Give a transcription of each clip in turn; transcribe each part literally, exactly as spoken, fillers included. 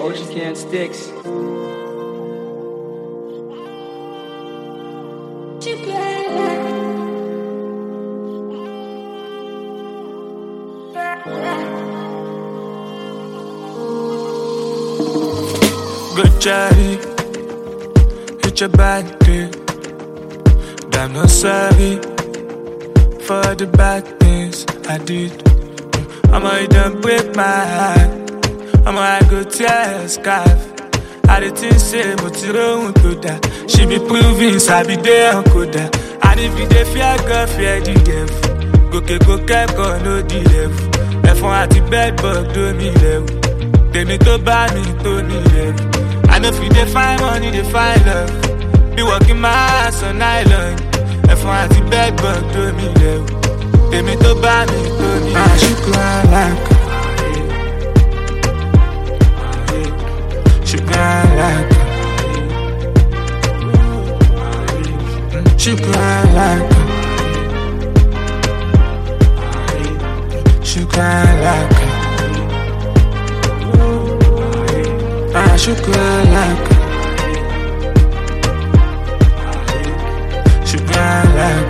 Ocean Can Sticks. Good Charlie, hit your body. Damn, no sorry for the bad things I did. I'ma you done break my heart. I'ma I go tear a scarf. I did think say, but you don't do that. She be proving, I be there, Koda. And if you dey fear God, fear the devil. Go ke go keep go no the level. If I at the bed, but do me level. Tèmi tó bá mi tó ní level. I know if you dey find money, they find love. Be working my ass on island. If I at the bed, but do me level. Tèmi tó bá mi tó ní level. I should cry like she cry like she cry like she cry like I should cry like she cry like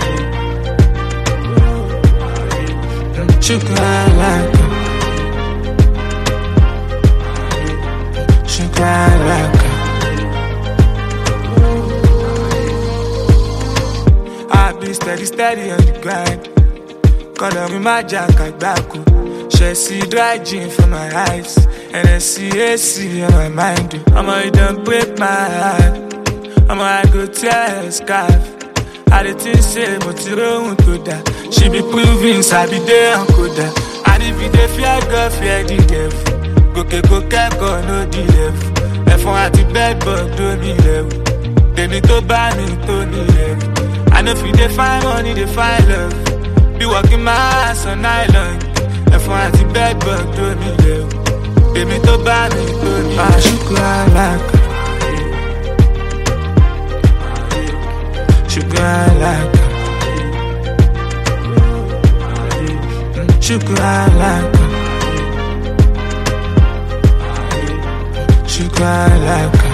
she cry like she cry like I be steady, steady on the grind. Color me my jacket back. She see dry gin for my eyes. And I see A C on my mind. I'ma you done break my heart. I'ma I go tear a scarf. I did think say, but you don't do that. She be proving, I be there, Koda. And if you dey fear God, fear the devil. Go ke go keep go no the level. If I at the bed, but do me level. Tèmi tó bá mi tó ní level. I know if you dey find money, they find love. Be working my ass on island. If I at the bed, but do me level. Tèmi tó bá mi tó ní level. I should cry like she cry like she cry like she cry like